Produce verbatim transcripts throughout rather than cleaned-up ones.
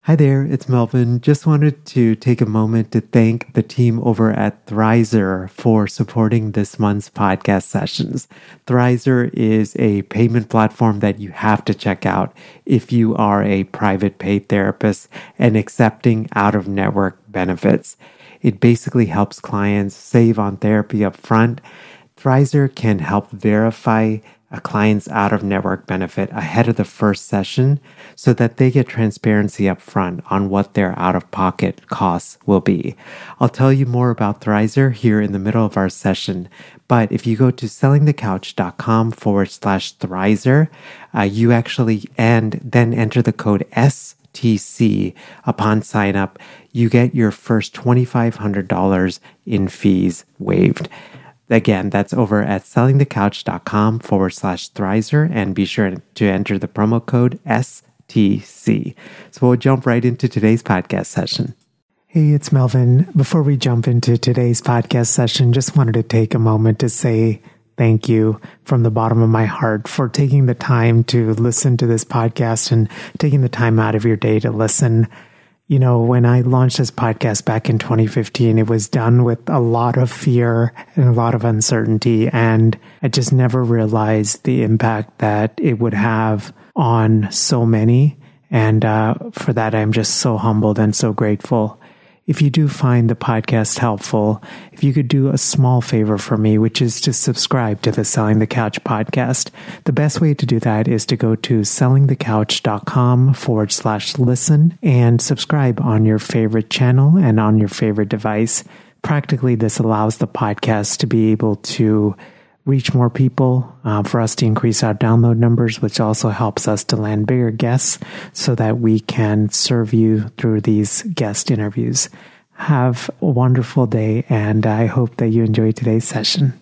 Hi there, it's Melvin. Just wanted to take a moment to thank the team over at Thrizer for supporting this month's podcast sessions. Thrizer is a payment platform that you have to check out if you are a private paid therapist and accepting out-of-network benefits. It basically helps clients save on therapy up front. Thrizer can help verify a client's out-of-network benefit ahead of the first session so that they get transparency up front on what their out-of-pocket costs will be. I'll tell you more about Thrizer here in the middle of our session, but if you go to sellingthecouch.com forward slash Thrizer, uh, you actually, and then enter the code S T C upon sign up, you get your first twenty-five hundred dollars in fees waived. Again, that's over at sellingthecouch.com forward slash Thrizer, and be sure to enter the promo code S T C. So we'll jump right into today's podcast session. Hey, it's Melvin. Before we jump into today's podcast session, just wanted to take a moment to say thank you from the bottom of my heart for taking the time to listen to this podcast and taking the time out of your day to listen. You know, when I launched this podcast back in twenty fifteen, it was done with a lot of fear and a lot of uncertainty. And I just never realized the impact that it would have on so many. And uh, for that, I'm just so humbled and so grateful. If you do find the podcast helpful, if you could do a small favor for me, which is to subscribe to the Selling the Couch podcast. The best way to do that is to go to sellingthecouch.com forward slash listen and subscribe on your favorite channel and on your favorite device. Practically, this allows the podcast to be able to reach more people, uh, for us to increase our download numbers, which also helps us to land bigger guests so that we can serve you through these guest interviews. Have a wonderful day, and I hope that you enjoy today's session.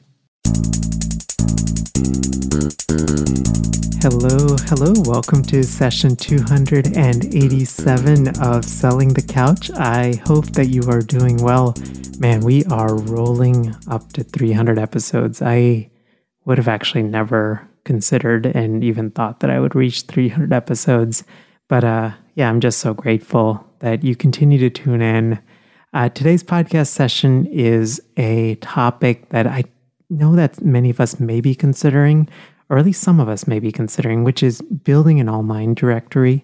Hello, hello. Welcome to session two hundred eighty-seven of Selling the Couch. I hope that you are doing well. Man, we are rolling up to three hundred episodes. I would have actually never considered and even thought that I would reach three hundred episodes. But uh, yeah, I'm just so grateful that you continue to tune in. Uh, today's podcast session is a topic that I know that many of us may be considering, or at least some of us may be considering, which is building an online directory.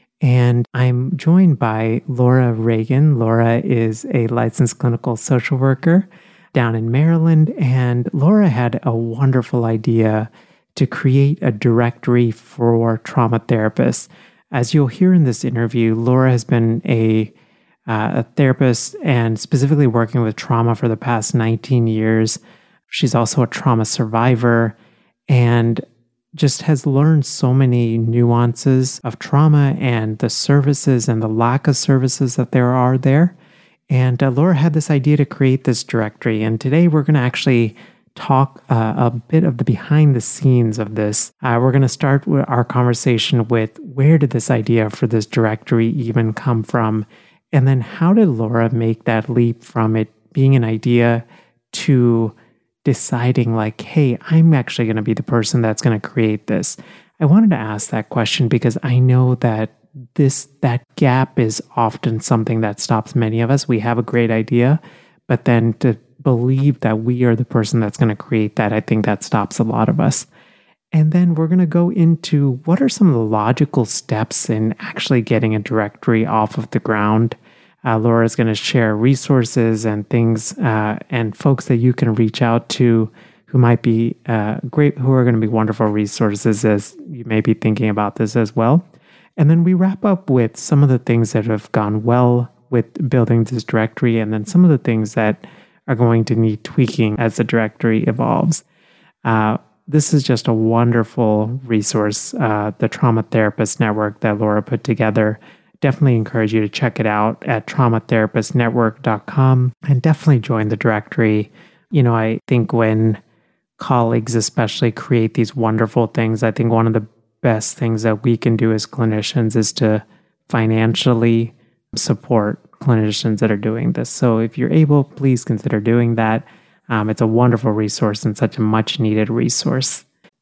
And I'm joined by Laura Reagan. Laura is a licensed clinical social worker down in Maryland, and Laura had a wonderful idea to create a directory for trauma therapists. As you'll hear in this interview, Laura has been a, uh, a therapist and specifically working with trauma for the past nineteen years. She's also a trauma survivor and just has learned so many nuances of trauma and the services and the lack of services that there are there. And uh, Laura had this idea to create this directory. And today we're going to actually talk uh, a bit of the behind the scenes of this. Uh, we're going to start with our conversation with where did this idea for this directory even come from? And then how did Laura make that leap from it being an idea to deciding like, hey, I'm actually going to be the person that's going to create this? I wanted to ask that question because I know that this that gap is often something that stops many of us. We have a great idea, but then to believe that we are the person that's going to create that, I think that stops a lot of us. And then we're going to go into what are some of the logical steps in actually getting a directory off of the ground. Uh, Laura is going to share resources and things uh, and folks that you can reach out to who might be uh, great, who are going to be wonderful resources as you may be thinking about this as well. And then we wrap up with some of the things that have gone well with building this directory, and then some of the things that are going to need tweaking as the directory evolves. Uh, this is just a wonderful resource, uh, the Trauma Therapist Network that Laura put together. Definitely encourage you to check it out at trauma therapist network dot com and definitely join the directory. You know, I think when colleagues especially create these wonderful things, I think one of the best things that we can do as clinicians is to financially support clinicians that are doing this. So if you're able, please consider doing that. Um, it's a wonderful resource and such a much needed resource.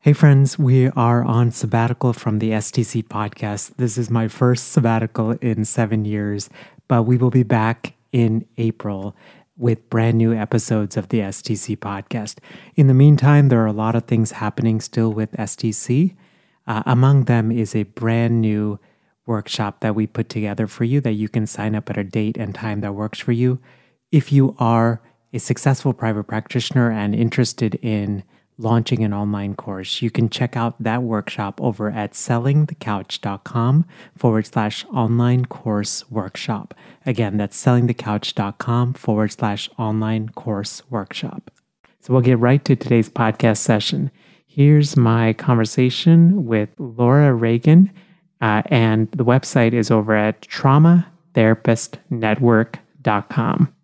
Hey friends, we are on sabbatical from the S T C podcast. This is my first sabbatical in seven years, but we will be back in April with brand new episodes of the S T C podcast. In the meantime, there are a lot of things happening still with S T C. Uh, among them is a brand new workshop that we put together for you that you can sign up at a date and time that works for you. If you are a successful private practitioner and interested in launching an online course, you can check out that workshop over at sellingthecouch.com forward slash online course workshop. Again, that's sellingthecouch.com forward slash online course workshop. So we'll get right to today's podcast session. Here's my conversation with Laura Reagan, uh, and the website is over at trauma therapist network dot com.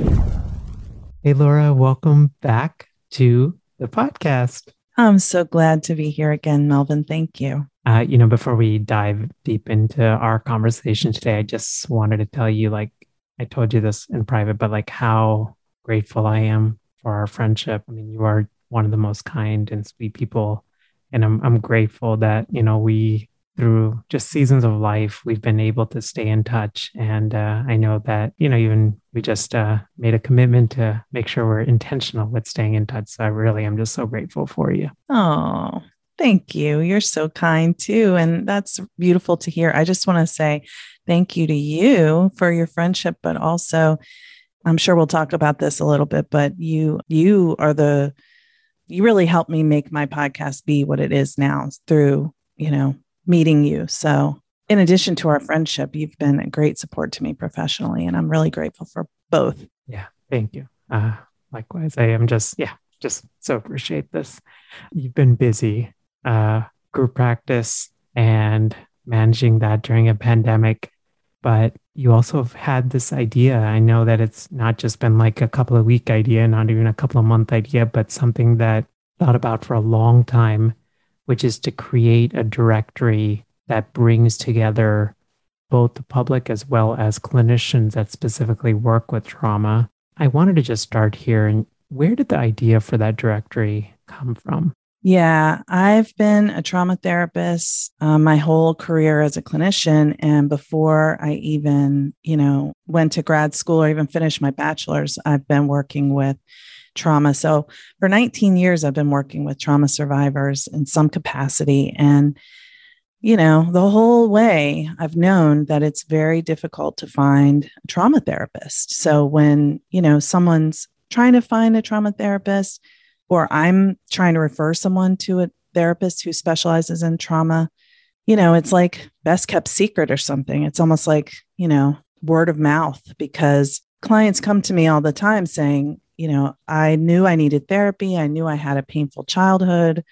Hey, Laura, welcome back to the podcast. I'm so glad to be here again, Melvin. Thank you. Uh, you know, before we dive deep into our conversation today, I just wanted to tell you, like I told you this in private, but like how grateful I am for our friendship. I mean, you are one of the most kind and sweet people, and I'm I'm grateful that, you know, we, through just seasons of life, we've been able to stay in touch. And uh, I know that, you know, even we just uh, made a commitment to make sure we're intentional with staying in touch. So I really am just so grateful for you. Oh, thank you. You're so kind too. And that's beautiful to hear. I just want to say thank you to you for your friendship, but also, I'm sure we'll talk about this a little bit, but you, you are the, you really helped me make my podcast be what it is now through, you know, meeting you. So in addition to our friendship, you've been a great support to me professionally, and I'm really grateful for both. Yeah, thank you. Uh, likewise, I am just, yeah, just so appreciate this. You've been busy, uh, group practice and managing that during a pandemic, but you also have had this idea. I know that it's not just been like a couple of week idea, not even a couple of month idea, but something that I thought about for a long time, which is to create a directory that brings together both the public as well as clinicians that specifically work with trauma. I wanted to just start here. And where did the idea for that directory come from? Yeah, I've been a trauma therapist uh, my whole career as a clinician. And before I even, you know, went to grad school or even finished my bachelor's, I've been working with trauma. So for nineteen years, I've been working with trauma survivors in some capacity. And, you know, the whole way I've known that it's very difficult to find a trauma therapist. So when, you know, someone's trying to find a trauma therapist, or I'm trying to refer someone to a therapist who specializes in trauma, you know, it's like best kept secret or something. It's almost like, you know, word of mouth, because clients come to me all the time saying, you know, I knew I needed therapy. I knew I had a painful childhood.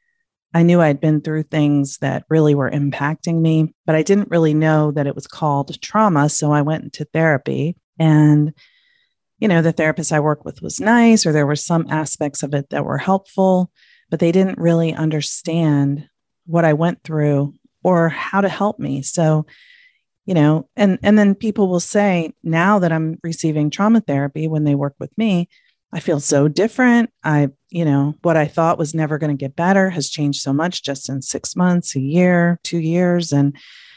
I knew I'd been through things that really were impacting me, but I didn't really know that it was called trauma. So I went into therapy, and, you know, the therapist I worked with was nice, or there were some aspects of it that were helpful, but they didn't really understand what I went through or how to help me. So, you know, and, and then people will say, now that I'm receiving trauma therapy, when they work with me, I feel so different. I, you know, what I thought was never going to get better has changed so much just in six months, a year, two years. And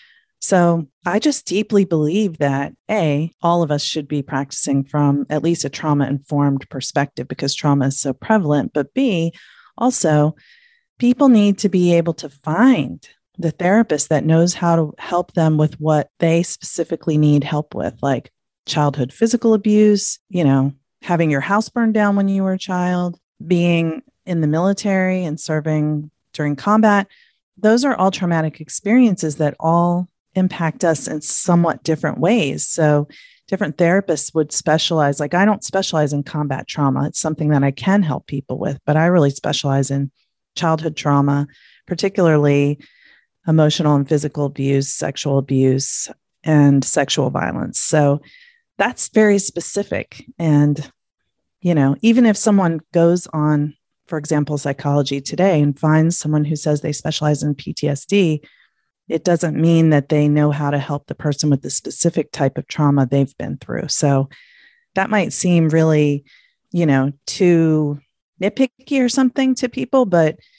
so I just deeply believe that A, all of us should be practicing from at least a trauma-informed perspective because trauma is so prevalent. But B, also, people need to be able to find the therapist that knows how to help them with what they specifically need help with, like childhood physical abuse, you know, having your house burned down when you were a child, being in the military and serving during combat. Those are all traumatic experiences that all impact us in somewhat different ways. So different therapists would specialize. Like, I don't specialize in combat trauma. It's something that I can help people with, but I really specialize in childhood trauma, particularly emotional and physical abuse, sexual abuse, and sexual violence. So that's very specific. And, you know, even if someone goes on, for example, Psychology Today and finds someone who says they specialize in P T S D, it doesn't mean that they know how to help the person with the specific type of trauma they've been through. So that might seem really, you know, too nitpicky or something to people, but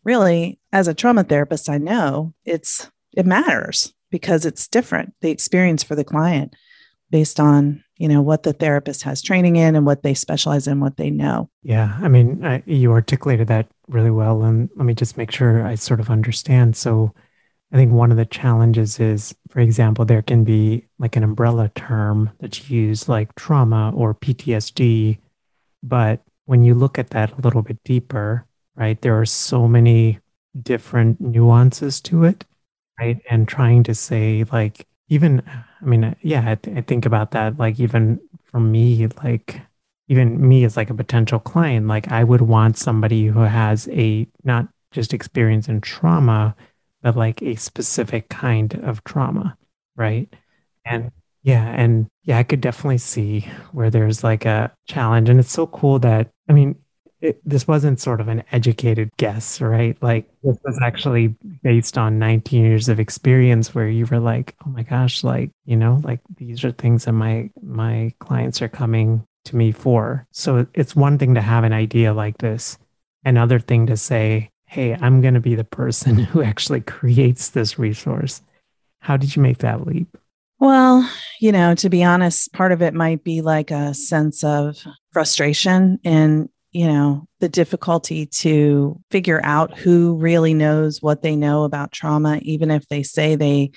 really, as a trauma therapist, I know it's it matters because it's different, the experience for the client based on, you know, what the therapist has training in and what they specialize in, what they know. Yeah, I mean, I, you articulated that really well. And let me just make sure I sort of understand. So I think one of the challenges is, for example, there can be like an umbrella term that's used like trauma or P T S D. But when you look at that a little bit deeper, right, there are so many different nuances to it, right? And trying to say like, even, I mean, yeah, I, th- I think about that, like even for me, like even me as like a potential client, like I would want somebody who has a, not just experience in trauma, but like a specific kind of trauma, right? And yeah, and yeah, I could definitely see where there's like a challenge. And it's so cool that, I mean, it, this wasn't sort of an educated guess, right? Like this was actually based on nineteen years of experience where you were like, oh my gosh, like, you know, like these are things that my my clients are coming to me for. So it's one thing to have an idea like this, another thing to say, hey, I'm going to be the person who actually creates this resource. How did you make that leap? Well, you know, to be honest, part of it might be like a sense of frustration and, you know, the difficulty to figure out who really knows what they know about trauma, even if they say they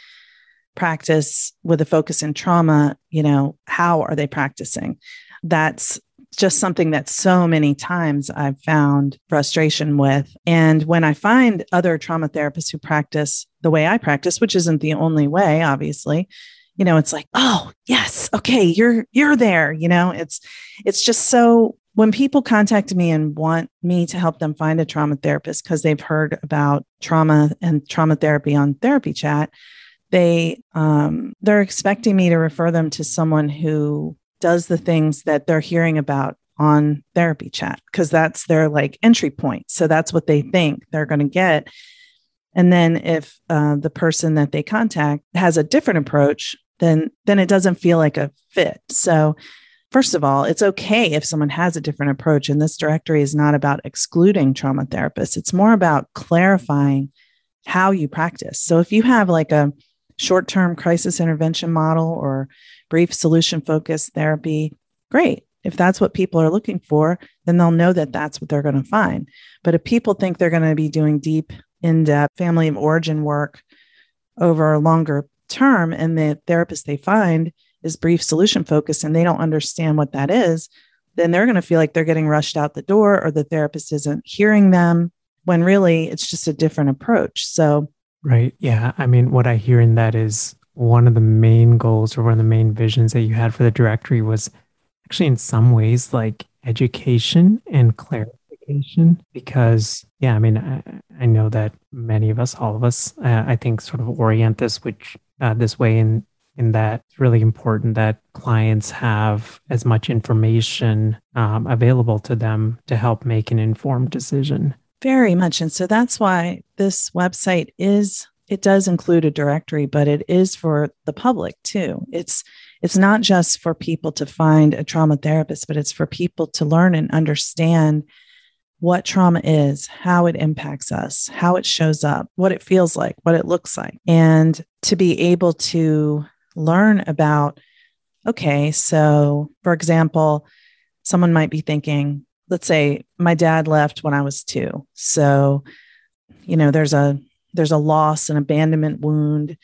practice with a focus in trauma, you know, how are they practicing? That's just something that so many times I've found frustration with. And when I find other trauma therapists who practice the way I practice, which isn't the only way, obviously, you know, it's like, oh, yes, okay, you're you're there, you know, it's it's just so when people contact me and want me to help them find a trauma therapist because they've heard about trauma and trauma therapy on Therapy Chat, they um, they're expecting me to refer them to someone who does the things that they're hearing about on Therapy Chat because that's their like entry point. So that's what they think they're going to get. And then if uh, the person that they contact has a different approach, then then it doesn't feel like a fit. So first of all, it's okay if someone has a different approach. And this directory is not about excluding trauma therapists. It's more about clarifying how you practice. So if you have like a short-term crisis intervention model or brief solution-focused therapy, great. If that's what people are looking for, then they'll know that that's what they're going to find. But if people think they're going to be doing deep, in-depth family of origin work over a longer term, and the therapist they find is brief solution focused and they don't understand what that is, then they're going to feel like they're getting rushed out the door or the therapist isn't hearing them when really it's just a different approach. So, right. Yeah. I mean, what I hear in that is one of the main goals or one of the main visions that you had for the directory was actually in some ways like education and clarification because, yeah, I mean, I, I know that many of us, all of us, uh, I think sort of orient this, which uh, this way in in that it's really important that clients have as much information um, available to them to help make an informed decision. Very much. And so that's why this website is, it does include a directory, but it is for the public too. It's it's not just for people to find a trauma therapist, but it's for people to learn and understand what trauma is, how it impacts us, how it shows up, what it feels like, what it looks like, and to be able to learn about, okay, so for example, someone might be thinking, let's say my dad left when I was two. So, you know, there's a there's a loss, an abandonment wound.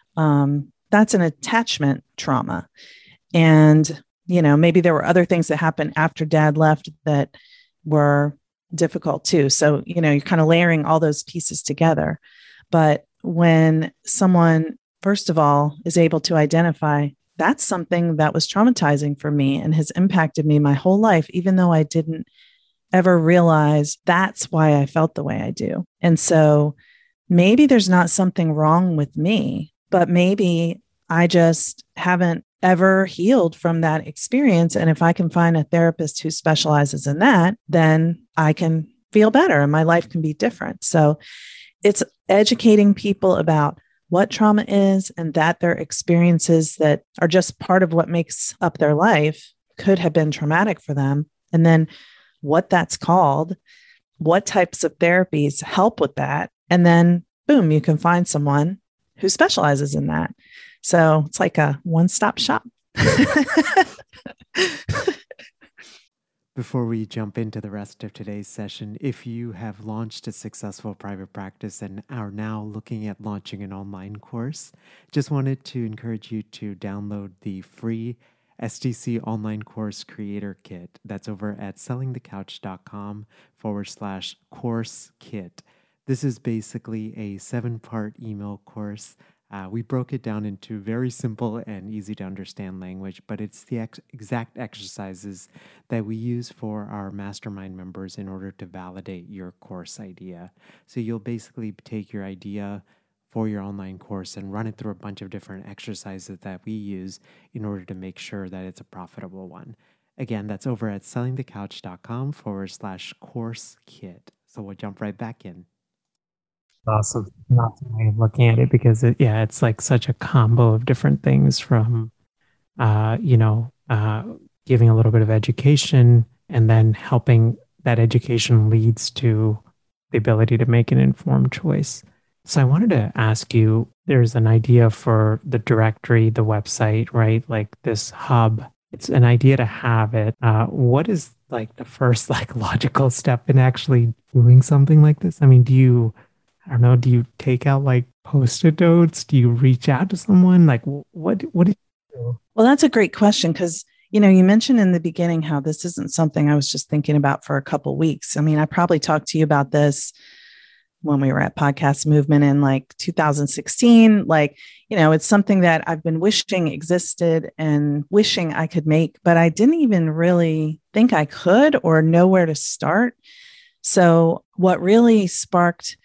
Um, that's an attachment trauma. And, you know, maybe there were other things that happened after dad left that were difficult too. So, you know, you're kind of layering all those pieces together. But when someone, first of all, is able to identify that's something that was traumatizing for me and has impacted me my whole life, even though I didn't ever realize that's why I felt the way I do. And so maybe there's not something wrong with me, but maybe I just haven't ever healed from that experience. And if I can find a therapist who specializes in that, then I can feel better and my life can be different. So it's educating people about what trauma is and that their experiences that are just part of what makes up their life could have been traumatic for them. And then what that's called, what types of therapies help with that. And then boom, you can find someone who specializes in that. So it's like a one-stop shop. Before we jump into the rest of today's session, if you have launched a successful private practice and are now looking at launching an online course, just wanted to encourage you to download the free S T C online course creator kit. That's over at sellingthecouch.com forward slash course kit. This is basically a seven-part email course. Uh, we broke it down into very simple and easy to understand language, but it's the ex- exact exercises that we use for our mastermind members in order to validate your course idea. So you'll basically take your idea for your online course and run it through a bunch of different exercises that we use in order to make sure that it's a profitable one. Again, that's over at sellingthecouch.com forward slash course kit. So we'll jump right back in. Also, not the way of looking at it, because it, yeah, it's like such a combo of different things from, uh, you know, uh, giving a little bit of education and then helping that education leads to the ability to make an informed choice. So I wanted to ask you, there's an idea for the directory, the website, right? Like this hub, it's an idea to have it. Uh, what is like the first like logical step in actually doing something like this? I mean, do you I don't know, do you take out like post-it notes? Do you reach out to someone? Like what, what did you do? Well, that's a great question because, you know, you mentioned in the beginning how this isn't something I was just thinking about for a couple of weeks. I mean, I probably talked to you about this when we were at Podcast Movement in like two thousand sixteen. Like, you know, it's something that I've been wishing existed and wishing I could make, but I didn't even really think I could or know where to start. So what really sparked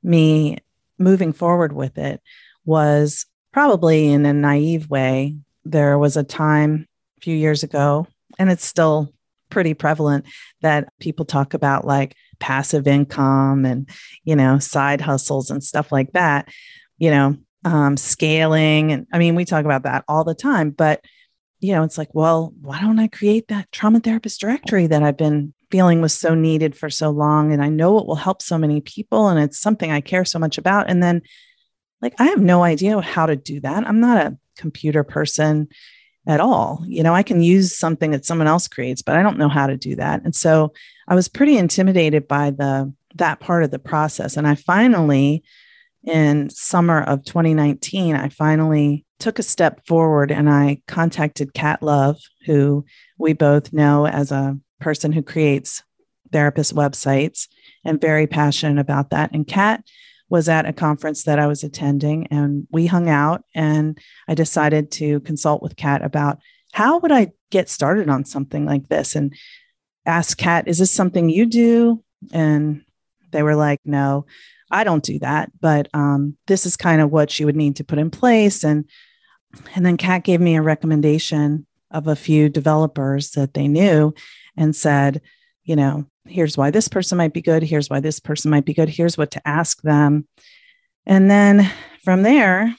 me moving forward with it was probably in a naive way. There was a time a few years ago, and it's still pretty prevalent, that people talk about like passive income and, you know, side hustles and stuff like that, you know, um, scaling. And I mean, we talk about that all the time, but, you know, it's like, well, why don't I create that trauma therapist directory that I've been feeling was so needed for so long. And I know it will help so many people. And it's something I care so much about. And then like, I have no idea how to do that. I'm not a computer person at all. You know, I can use something that someone else creates, but I don't know how to do that. And so I was pretty intimidated by the, that part of the process. And I finally, in summer of twenty nineteen, I finally took a step forward and I contacted Kat Love, who we both know as a person who creates therapist websites and very passionate about that. And Kat was at a conference that I was attending and we hung out, and I decided to consult with Kat about how would I get started on something like this, and ask Kat, is this something you do? And they were like, no, I don't do that, but um, this is kind of what you would need to put in place. And, and then Kat gave me a recommendation of a few developers that they knew and said, you know, here's why this person might be good. Here's why this person might be good. Here's what to ask them. And then from there,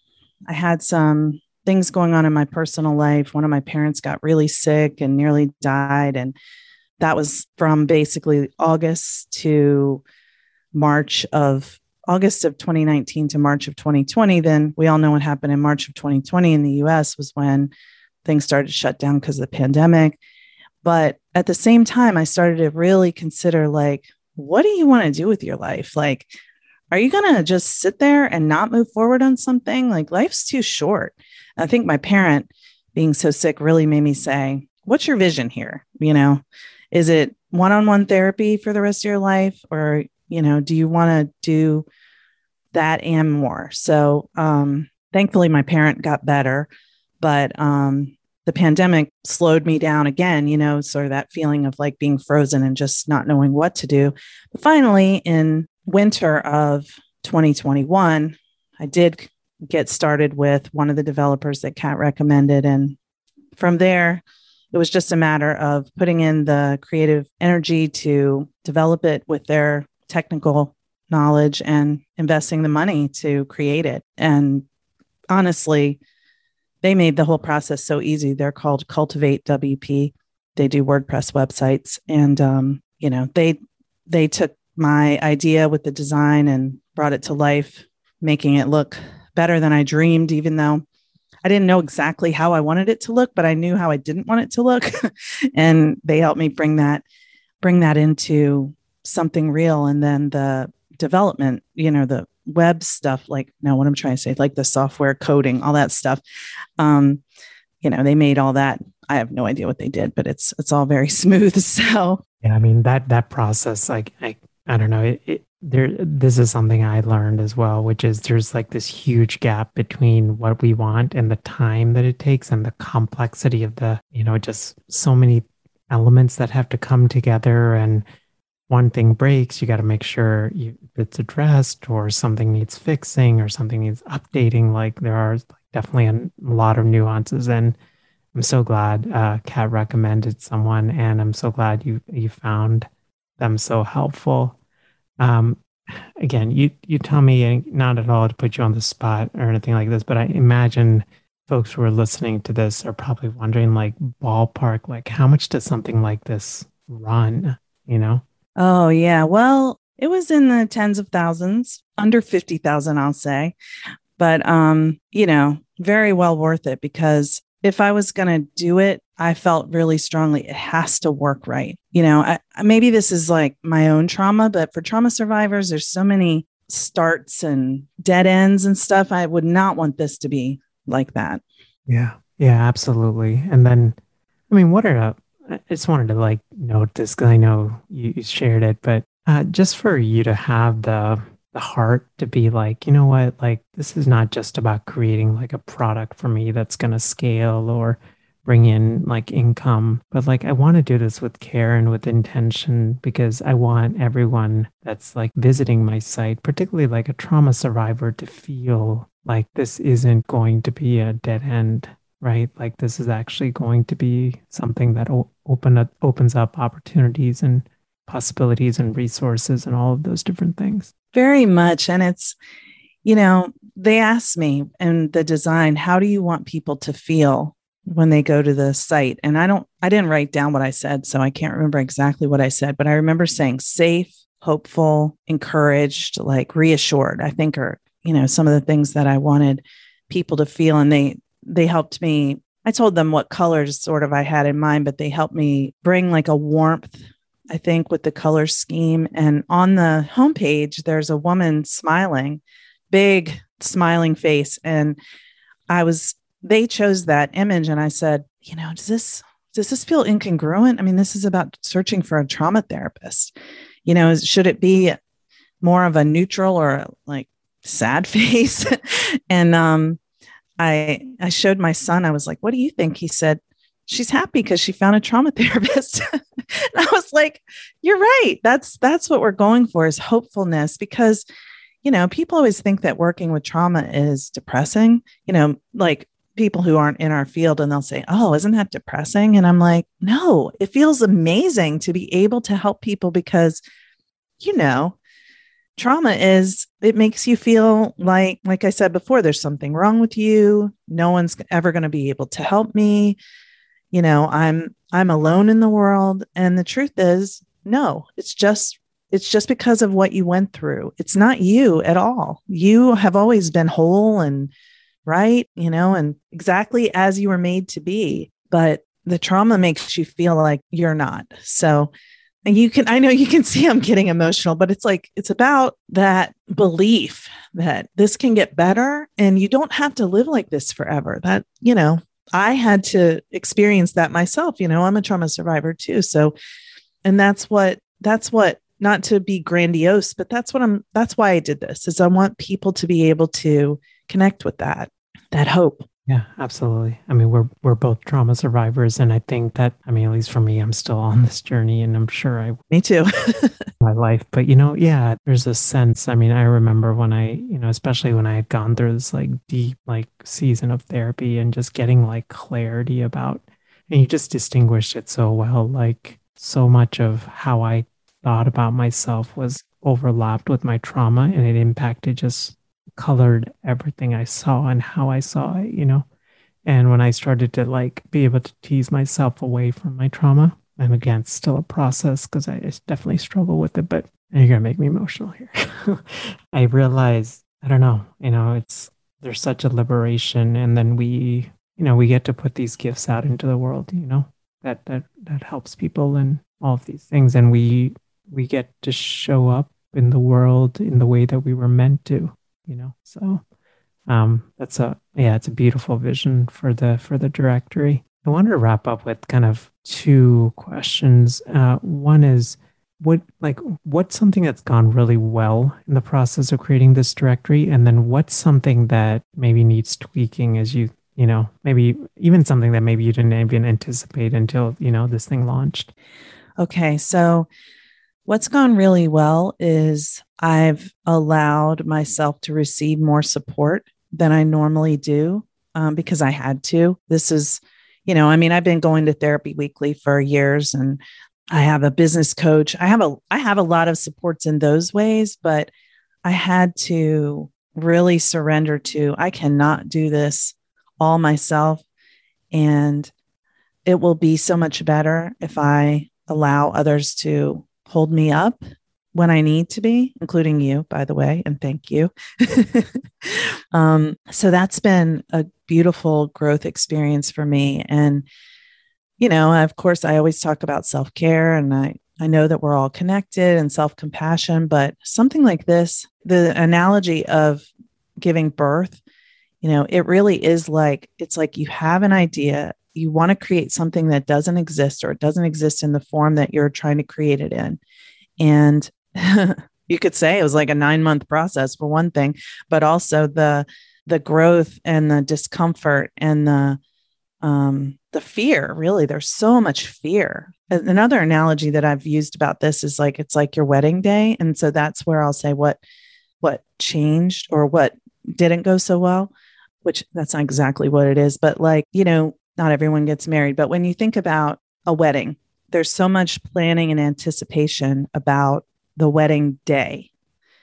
I had some things going on in my personal life. One of my parents got really sick and nearly died. And that was from basically August to March of August of twenty nineteen to March of twenty twenty. Then we all know what happened in March of twenty twenty in the U S was when things started to shut down because of the pandemic. But at the same time, I started to really consider, like, what do you want to do with your life? Like, are you going to just sit there and not move forward on something? Like, life's too short. I think my parent being so sick really made me say, what's your vision here? You know, is it one-on-one therapy for the rest of your life? Or, you know, do you want to do that and more? So um, thankfully, my parent got better, but um, the pandemic slowed me down again, you know, sort of that feeling of like being frozen and just not knowing what to do. But finally, in winter of twenty twenty-one, I did get started with one of the developers that Kat recommended. And from there, it was just a matter of putting in the creative energy to develop it with their technical knowledge and investing the money to create it. And honestly, they made the whole process so easy. They're called Cultivate W P. They do WordPress websites. And, um, you know, they they took my idea with the design and brought it to life, making it look better than I dreamed, even though I didn't know exactly how I wanted it to look, but I knew how I didn't want it to look. And they helped me bring that, bring that into something real. And then the development, you know, the web stuff, like, no, what I'm trying to say, like the software coding, all that stuff. Um, you know, they made all that. I have no idea what they did, but it's, it's all very smooth. So yeah, I mean, that, that process, like, I, I don't know, it, it there, this is something I learned as well, which is there's like this huge gap between what we want and the time that it takes and the complexity of the, you know, just so many elements that have to come together. And one thing breaks, you got to make sure you, it's addressed, or something needs fixing, or something needs updating. Like there are definitely a, a lot of nuances. And I'm so glad uh, Kat recommended someone, and I'm so glad you you found them so helpful. Um, again, you you tell me, and not at all to put you on the spot or anything like this, but I imagine folks who are listening to this are probably wondering, like, ballpark, like how much does something like this run? You know? Oh, yeah. Well, it was in the tens of thousands, under fifty thousand, I'll say. But, um, you know, very well worth it, because if I was going to do it, I felt really strongly it has to work right. You know, I, maybe this is like my own trauma, but for trauma survivors, there's so many starts and dead ends and stuff. I would not want this to be like that. Yeah. Yeah, absolutely. And then, I mean, what are, uh, I just wanted to like note this because I know you, you shared it, but uh, just for you to have the the heart to be like, you know what, like this is not just about creating like a product for me that's going to scale or bring in like income, but like I want to do this with care and with intention, because I want everyone that's like visiting my site, particularly like a trauma survivor, to feel like this isn't going to be a dead end, right? Like this is actually going to be something that o- open up, opens up opportunities and possibilities and resources and all of those different things. Very much. And it's, you know, they asked me in the design, how do you want people to feel when they go to the site? And I don't, I didn't write down what I said, so I can't remember exactly what I said, but I remember saying safe, hopeful, encouraged, like reassured, I think are, you know, some of the things that I wanted people to feel. And they, they helped me. I told them what colors sort of I had in mind, but they helped me bring like a warmth, I think, with the color scheme. And on the homepage, there's a woman smiling, big smiling face. And I was, they chose that image. And I said, you know, does this, does this feel incongruent? I mean, this is about searching for a trauma therapist. You know, should it be more of a neutral or like sad face? And um, I, I showed my son, I was like, what do you think? He said, she's happy because she found a trauma therapist. And I was like, you're right. That's, that's what we're going for, is hopefulness, because, you know, people always think that working with trauma is depressing, you know, like people who aren't in our field, and they'll say, oh, isn't that depressing? And I'm like, no, it feels amazing to be able to help people, because, you know, trauma is, it makes you feel like, like I said before, there's something wrong with you. No one's ever going to be able to help me. You know, I'm, I'm alone in the world. And the truth is, no, it's just, it's just because of what you went through. It's not you at all. You have always been whole and right, you know, and exactly as you were made to be, but the trauma makes you feel like you're not. So, and you can, I know you can see I'm getting emotional, but it's like, it's about that belief that this can get better and you don't have to live like this forever. That, you know, I had to experience that myself. You know, I'm a trauma survivor too. So, and that's what, that's what, not to be grandiose, but that's what I'm, that's why I did this, is I want people to be able to connect with that, that hope. Yeah, absolutely. I mean, we're we're both trauma survivors, and I think that, I mean, at least for me, I'm still on this journey, and I'm sure I me too. my life. But you know, yeah, there's a sense. I mean, I remember when I, you know, especially when I had gone through this like deep like season of therapy and just getting like clarity about, and you just distinguished it so well. Like so much of how I thought about myself was overlapped with my trauma, and it impacted just colored everything I saw and how I saw it, you know? And when I started to like be able to tease myself away from my trauma, and again, it's still a process because I definitely struggle with it, but And you're gonna make me emotional here. I realize, I don't know, you know, it's there's such a liberation, and then we, you know, we get to put these gifts out into the world, you know, that that that helps people and all of these things, and we we get to show up in the world in the way that we were meant to, you know. So um, that's a yeah, it's a beautiful vision for the for the directory. I wanted to wrap up with kind of two questions. Uh, one is what like what's something that's gone really well in the process of creating this directory, and then what's something that maybe needs tweaking as you you know maybe even something that maybe you didn't even anticipate until you know this thing launched. Okay, so what's gone really well is I've allowed myself to receive more support than I normally do, um, because I had to. This is, you know, I mean, I've been going to therapy weekly for years, and I have a business coach. I have a I have a lot of supports in those ways, but I had to really surrender to I cannot do this all myself, and it will be so much better if I allow others to hold me up when I need to be, including you, by the way, and thank you. um, so that's been a beautiful growth experience for me. And, you know, of course, I always talk about self-care, and I, I know that we're all connected and self-compassion, but something like this, the analogy of giving birth, you know, it really is like, it's like you have an idea, you want to create something that doesn't exist, or it doesn't exist in the form that you're trying to create it in. And you could say it was like a nine month process for one thing, but also the, the growth and the discomfort and the, um, the fear, really, there's so much fear. Another analogy that I've used about this is like, it's like your wedding day. And so that's where I'll say what, what changed or what didn't go so well, which that's not exactly what it is, but like, you know, not everyone gets married, but when you think about a wedding, there's so much planning and anticipation about the wedding day,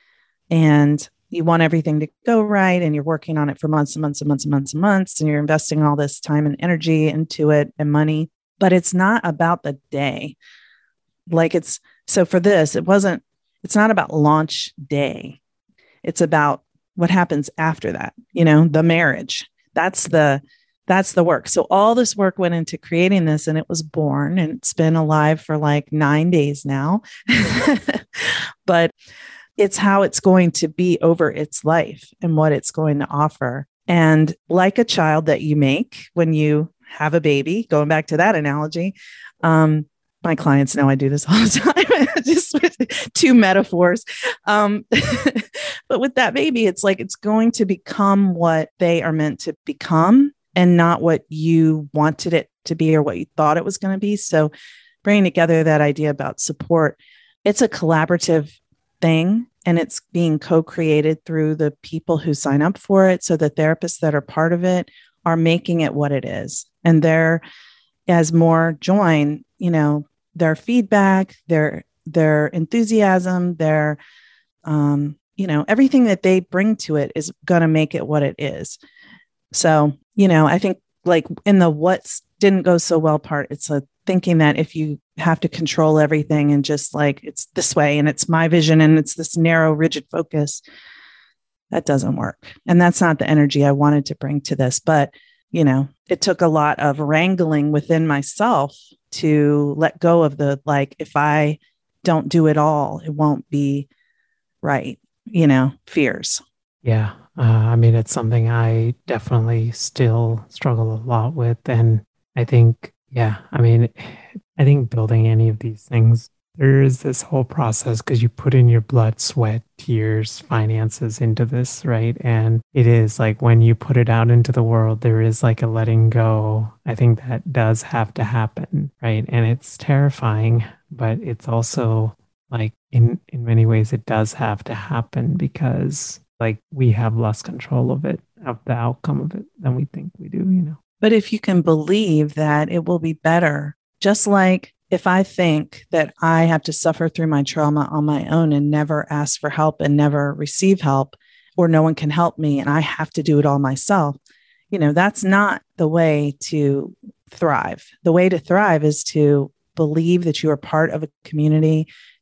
and you want everything to go right, and you're working on it for months and months and months and months and months, and you're investing all this time and energy into it and money, but it's not about the day. Like it's, so for this, it wasn't, it's not about launch day. It's about what happens after that, you know, the marriage. That's the, that's the work. So all this work went into creating this, and it was born, and it's been alive for like nine days now, but it's how it's going to be over its life and what it's going to offer. And like a child that you make when you have a baby, going back to that analogy, um, my clients know I do this all the time, just with two metaphors. Um, but with that baby, it's like, it's going to become what they are meant to become, and not what you wanted it to be or what you thought it was going to be. So bringing together that idea about support, it's a collaborative thing, and it's being co-created through the people who sign up for it. So the therapists that are part of it are making it what it is. And they're, as more join, you know, their feedback, their, their enthusiasm, their, um, you know, everything that they bring to it is going to make it what it is. So, you know, I think like in the what's didn't go so well part, it's a thinking that if you have to control everything and just like, it's this way and it's my vision and it's this narrow, rigid focus, that doesn't work. And that's not the energy I wanted to bring to this. But, you know, it took a lot of wrangling within myself to let go of the, like, if I don't do it all, it won't be right, you know, fears. Yeah. Uh, I mean, it's something I definitely still struggle a lot with. And I think, yeah, I mean, I think building any of these things, there is this whole process because you put in your blood, sweat, tears, finances into this, right? And it is like when you put it out into the world, there is like a letting go. I think that does have to happen, right? And it's terrifying, but it's also like in, in many ways, it does have to happen because like we have less control of it, of the outcome of it than we think we do, you know? But if you can believe that it will be better, just like if I think that I have to suffer through my trauma on my own and never ask for help and never receive help, or no one can help me and I have to do it all myself, you know, that's not the way to thrive. The way to thrive is to believe that you are part of a community,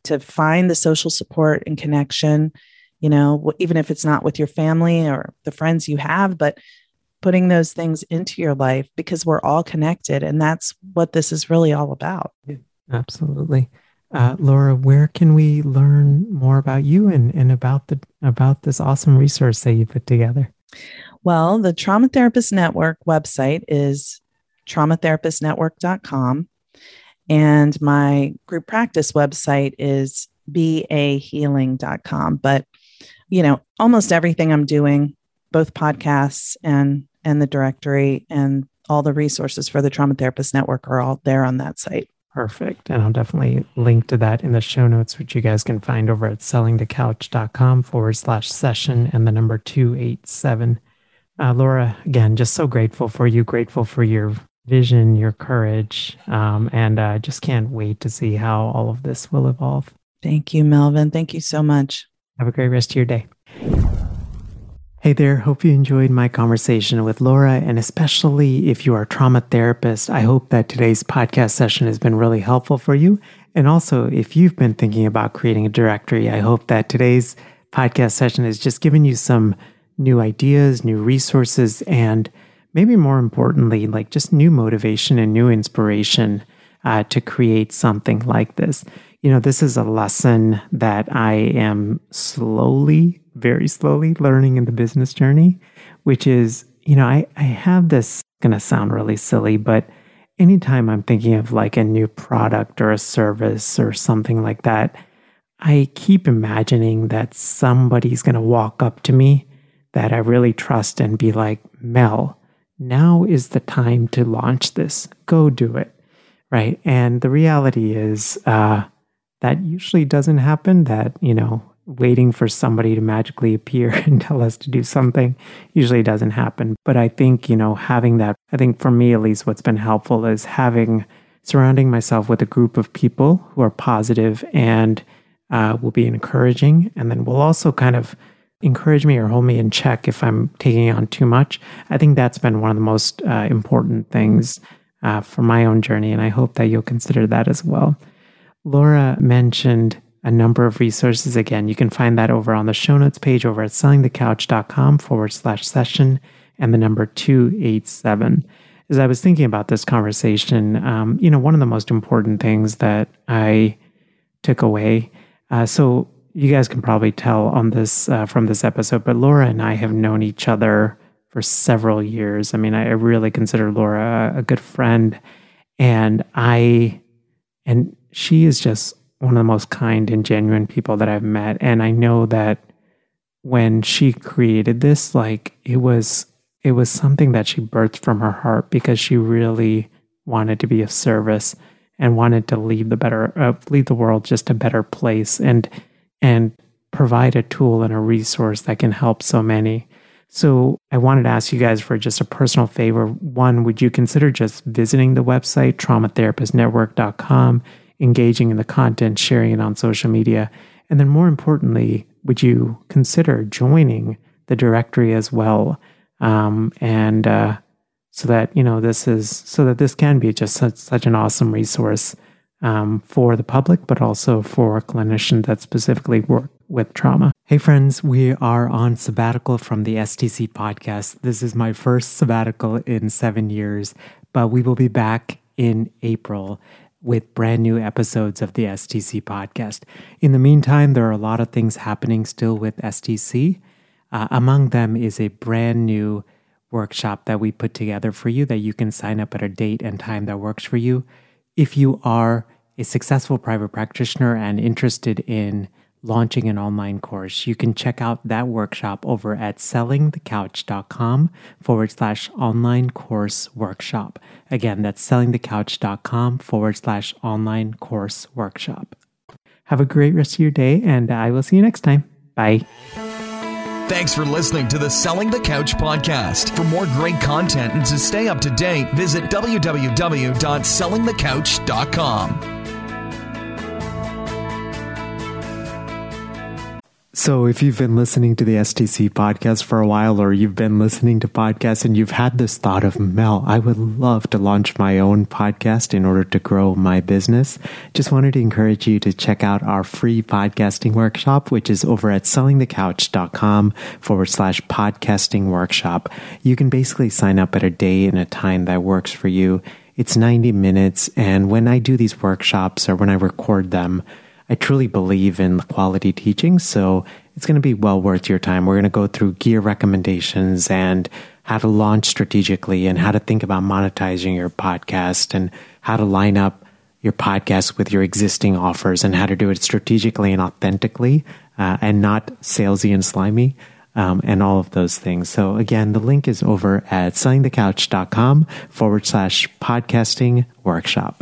to find the social support and connection, you know, even if it's not with your family or the friends you have, but putting those things into your life, because we're all connected. And that's what this is really all about. Yeah, absolutely. Uh, Laura, where can we learn more about you and, and about the about this awesome resource that you put together? Well, the Trauma Therapist Network website is trauma therapist network dot com. And my group practice website is b a healing dot com. But, you know, almost everything I'm doing, both podcasts and, and the directory and all the resources for the Trauma Therapist Network are all there on that site. Perfect. And I'll definitely link to that in the show notes, which you guys can find over at selling the couch dot com forward slash session and the number two eight seven. Uh, Laura, again, just so grateful for you, grateful for your vision, your courage, um, and I uh, just can't wait to see how all of this will evolve. Thank you, Melvin. Thank you so much. Have a great rest of your day. Hey there, hope you enjoyed my conversation with Laura, and especially if you are a trauma therapist, I hope that today's podcast session has been really helpful for you. And also, if you've been thinking about creating a directory, I hope that today's podcast session has just given you some new ideas, new resources, and maybe more importantly, like just new motivation and new inspiration uh, to create something like this. You know, this is a lesson that I am slowly, very slowly learning in the business journey, which is, you know, I, I have this, going to sound really silly, but anytime I'm thinking of like a new product or a service or something like that, I keep imagining that somebody's going to walk up to me that I really trust and be like, Mel, now is the time to launch this. Go do it. Right. And the reality is uh, that usually doesn't happen, that, you know, waiting for somebody to magically appear and tell us to do something usually doesn't happen. But I think, you know, having that, I think for me, at least what's been helpful is having, surrounding myself with a group of people who are positive and uh, will be encouraging. And then will also kind of encourage me or hold me in check if I'm taking on too much. I think that's been one of the most uh, important things uh, for my own journey, and I hope that you'll consider that as well. Laura mentioned a number of resources. Again, you can find that over on the show notes page over at selling the couch dot com forward slash session and the number two eight seven. As I was thinking about this conversation, um, you know, one of the most important things that I took away, uh, so you guys can probably tell on this uh, from this episode, but Laura and I have known each other for several years. I mean, I really consider Laura a, a good friend, and I, and she is just one of the most kind and genuine people that I've met. And I know that when she created this, like it was, it was something that she birthed from her heart because she really wanted to be of service and wanted to leave the better, uh, leave the world just a better place, and and provide a tool and a resource that can help so many. So I wanted to ask you guys for just a personal favor. One, would you consider just visiting the website, trauma therapist network dot com, engaging in the content, sharing it on social media? And then more importantly, would you consider joining the directory as well? Um, and uh, so that, you know, this is, so that this can be just such, such an awesome resource Um, for the public, but also for clinicians that specifically work with trauma. Hey friends, we are on sabbatical from the S T C podcast. This is my first sabbatical in seven years, but we will be back in April with brand new episodes of the S T C podcast. In the meantime, there are a lot of things happening still with S T C. Uh, among them is a brand new workshop that we put together for you that you can sign up at a date and time that works for you. If you are a successful private practitioner and interested in launching an online course, you can check out that workshop over at selling the couch dot com forward slash online course workshop. Again, that's selling the couch dot com forward slash online course workshop. Have a great rest of your day, and I will see you next time. Bye. Thanks for listening to the Selling the Couch podcast. For more great content and to stay up to date, visit w w w dot selling the couch dot com. So if you've been listening to the S T C podcast for a while, or you've been listening to podcasts and you've had this thought of, Mel, I would love to launch my own podcast in order to grow my business, just wanted to encourage you to check out our free podcasting workshop, which is over at sellingthecouch.com forward slash podcasting workshop. You can basically sign up at a day and a time that works for you. It's ninety minutes. And when I do these workshops or when I record them, I truly believe in quality teaching, so it's going to be well worth your time. We're going to go through gear recommendations and how to launch strategically and how to think about monetizing your podcast and how to line up your podcast with your existing offers and how to do it strategically and authentically uh, and not salesy and slimy um, and all of those things. So again, the link is over at sellingthecouch.com forward slash podcasting workshop.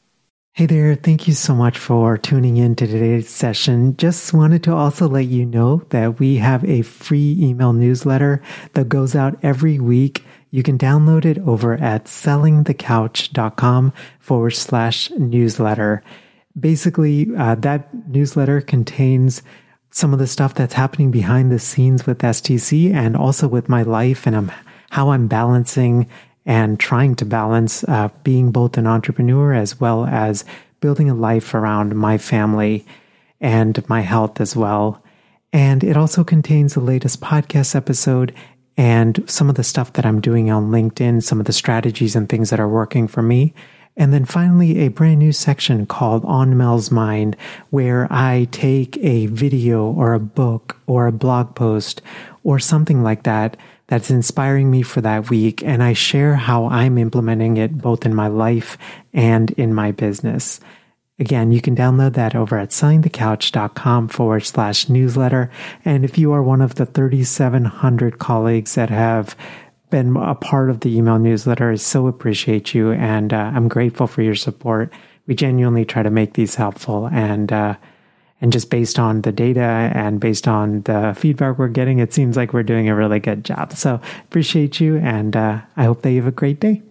Hey there, thank you so much for tuning in to today's session. Just wanted to also let you know that we have a free email newsletter that goes out every week. You can download it over at sellingthecouch.com forward slash newsletter. Basically, uh, that newsletter contains some of the stuff that's happening behind the scenes with S T C and also with my life and um, how I'm balancing and trying to balance uh, being both an entrepreneur as well as building a life around my family and my health as well. And it also contains the latest podcast episode and some of the stuff that I'm doing on LinkedIn, some of the strategies and things that are working for me. And then finally, a brand new section called On Mel's Mind, where I take a video or a book or a blog post or something like that that's inspiring me for that week, and I share how I'm implementing it both in my life and in my business. Again, you can download that over at sellingthecouch.com forward slash newsletter. And if you are one of the thirty-seven hundred colleagues that have been a part of the email newsletter, I so appreciate you, and uh, I'm grateful for your support. We genuinely try to make these helpful, and uh, And just based on the data and based on the feedback we're getting, it seems like we're doing a really good job. So appreciate you, and uh, I hope that you have a great day.